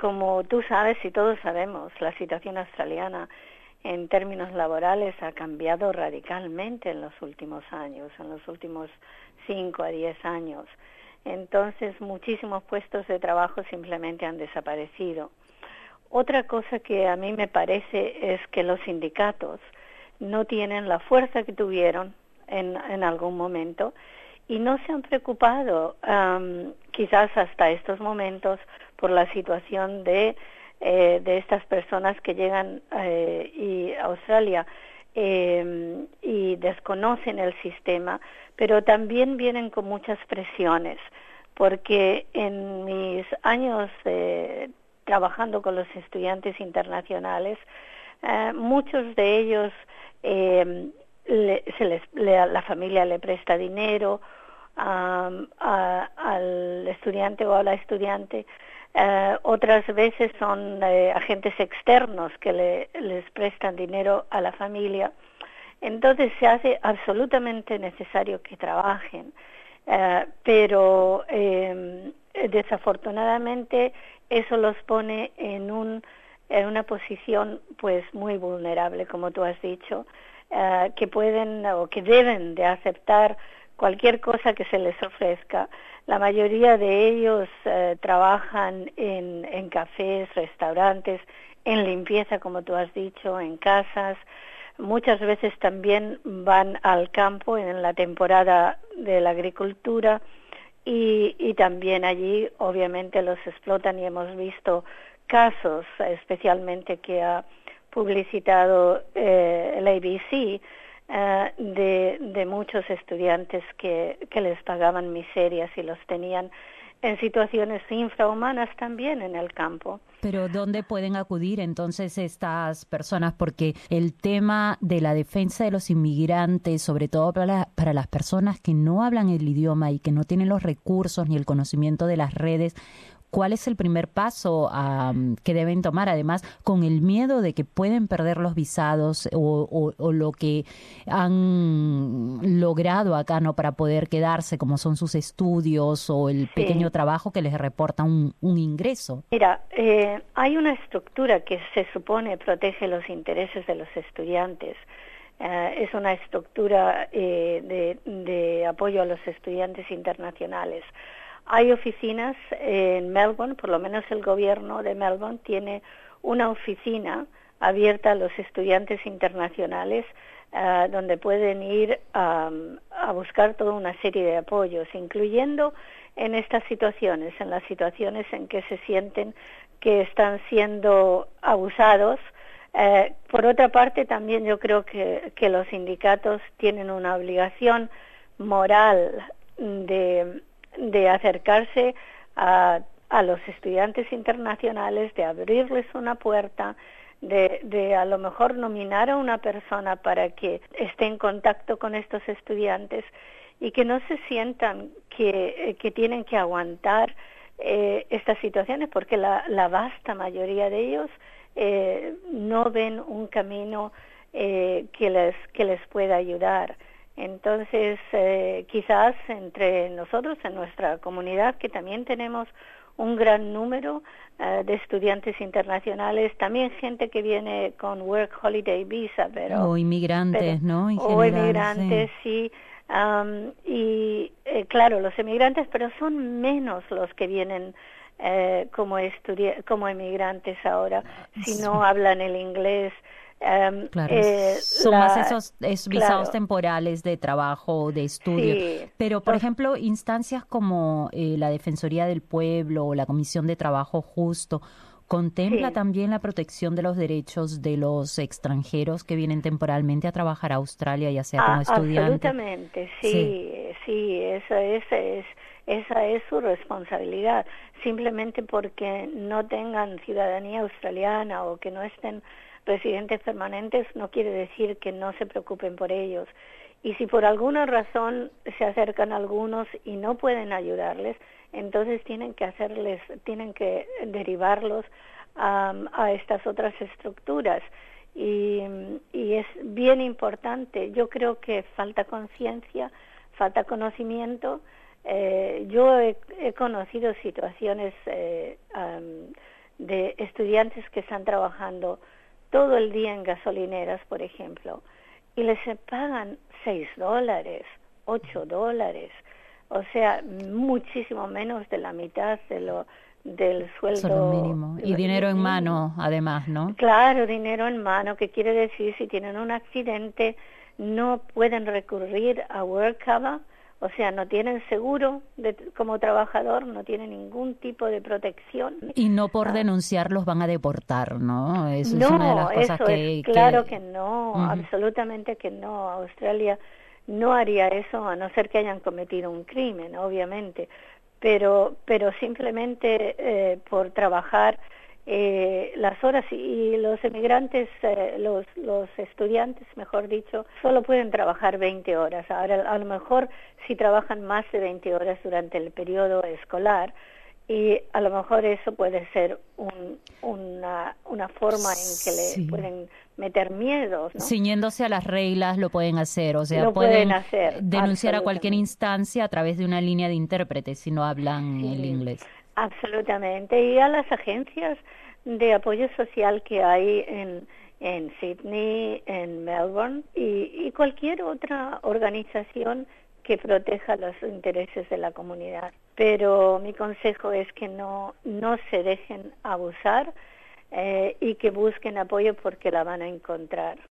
como tú sabes y todos sabemos, la situación australiana en términos laborales ha cambiado radicalmente en los últimos años, en los últimos 5 a 10 años. Entonces, muchísimos puestos de trabajo simplemente han desaparecido. Otra cosa que a mí me parece es que los sindicatos no tienen la fuerza que tuvieron en algún momento y no se han preocupado, quizás hasta estos momentos, por la situación de estas personas que llegan a Australia y desconocen el sistema, pero también vienen con muchas presiones, porque en mis años trabajando con los estudiantes internacionales, muchos de ellos la familia le presta dinero al estudiante o a la estudiante. Otras veces son agentes externos que les prestan dinero a la familia. Entonces se hace absolutamente necesario que trabajen, pero desafortunadamente eso los pone en una posición pues muy vulnerable, como tú has dicho, que pueden o que deben de aceptar cualquier cosa que se les ofrezca. La mayoría de ellos trabajan en cafés, restaurantes, en limpieza, como tú has dicho, en casas. Muchas veces también van al campo en la temporada de la agricultura y también allí obviamente los explotan, y hemos visto casos especialmente que ha publicitado el ABC de muchos estudiantes que les pagaban miserias y los tenían en situaciones infrahumanas también en el campo. Pero ¿dónde pueden acudir entonces estas personas? Porque el tema de la defensa de los inmigrantes, sobre todo para las personas que no hablan el idioma y que no tienen los recursos ni el conocimiento de las redes, ¿cuál es el primer paso que deben tomar? Además, con el miedo de que pueden perder los visados o lo que han logrado acá, ¿no? Para poder quedarse, como son sus estudios o el pequeño trabajo que les reporta un ingreso. Mira, hay una estructura que se supone protege los intereses de los estudiantes. Es una estructura de apoyo a los estudiantes internacionales. Hay oficinas en Melbourne, por lo menos el gobierno de Melbourne tiene una oficina abierta a los estudiantes internacionales donde pueden ir a buscar toda una serie de apoyos, incluyendo en estas situaciones, en las situaciones en que se sienten que están siendo abusados. Por otra parte, también yo creo que los sindicatos tienen una obligación moral de acercarse a los estudiantes internacionales, de abrirles una puerta, de a lo mejor nominar a una persona para que esté en contacto con estos estudiantes y que no se sientan que tienen que aguantar estas situaciones, porque la vasta mayoría de ellos no ven un camino que les pueda ayudar. Entonces, quizás entre nosotros, en nuestra comunidad, que también tenemos un gran número de estudiantes internacionales, también gente que viene con Work Holiday Visa, o inmigrantes, ¿no? En o general, inmigrantes, sí. Claro, los inmigrantes, pero son menos los que vienen como inmigrantes ahora, si no hablan el inglés. Claro, son más esos visados claro, temporales de trabajo, de estudio. Sí, Pero, por ejemplo, instancias como la Defensoría del Pueblo o la Comisión de Trabajo Justo, ¿contempla también la protección de los derechos de los extranjeros que vienen temporalmente a trabajar a Australia, ya sea como estudiantes? Absolutamente, sí, esa es su responsabilidad. Simplemente porque no tengan ciudadanía australiana o que no estén residentes permanentes no quiere decir que no se preocupen por ellos. Y si por alguna razón se acercan algunos y no pueden ayudarles, entonces tienen que derivarlos a estas otras estructuras. Y es bien importante. Yo creo que falta conciencia, falta conocimiento. Yo he conocido situaciones de estudiantes que están trabajando todo el día en gasolineras, por ejemplo, y les pagan $6, $8, o sea, muchísimo menos de la mitad del sueldo. Solo mínimo. Y dinero en mano, además, ¿no? Claro, dinero en mano, que quiere decir si tienen un accidente no pueden recurrir a WorkCover, o sea, no tienen seguro como trabajador, no tienen ningún tipo de protección. Y no por denunciarlos van a deportar, ¿no? Eso no, es una de las cosas eso es claro que no, absolutamente que no. Australia no haría eso a no ser que hayan cometido un crimen, obviamente, pero simplemente por trabajar las horas, y los emigrantes, los estudiantes, mejor dicho, solo pueden trabajar 20 horas. Ahora, a lo mejor si trabajan más de 20 horas durante el periodo escolar, y a lo mejor eso puede ser una forma en que le pueden meter miedos, ¿no? Ciñéndose a las reglas lo pueden hacer, o sea, lo pueden hacer, denunciar a cualquier instancia a través de una línea de intérpretes si no hablan el inglés. Absolutamente, y a las agencias de apoyo social que hay en Sydney, en Melbourne y cualquier otra organización que proteja los intereses de la comunidad. Pero mi consejo es que no se dejen abusar y que busquen apoyo porque la van a encontrar.